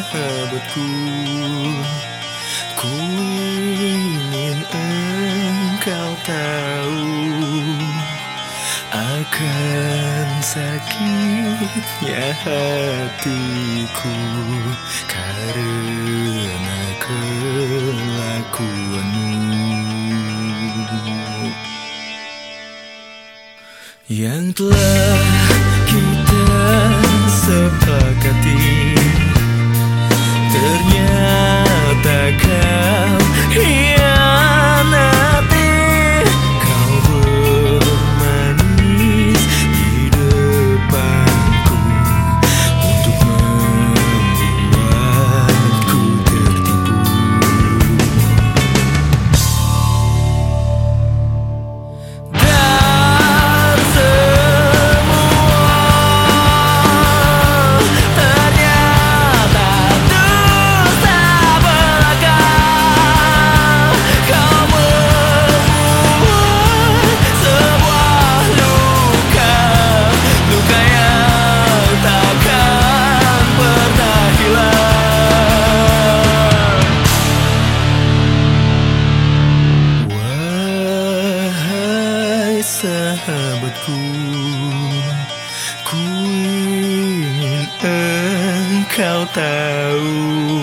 sahabatku, ku ingin engkau tahu akan sakitnya hatiku karena kelakuanmu yang telah kita sepakati. Ternyata kau hianati, kau bermanis di depanku untuk membuatku tertipu. Dan semua ternyata dusta belaka. Kau membuat sebuah luka, luka yang takkan pernah hilang. Wahai sahabatku, ku ingin engkau tahu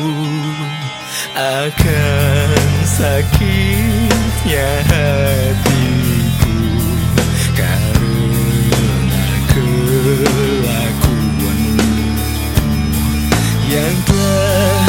akan sakitnya hatiku karena kelakuanmu yang telah